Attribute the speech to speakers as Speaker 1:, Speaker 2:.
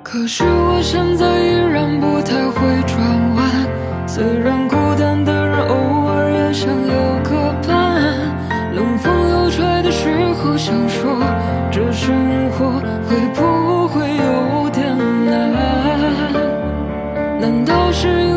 Speaker 1: 可是我现在依然不太会转弯，虽然孤单的人偶尔也想有个伴，冷风又吹的时候想说，这生活会不会有点难？难道是因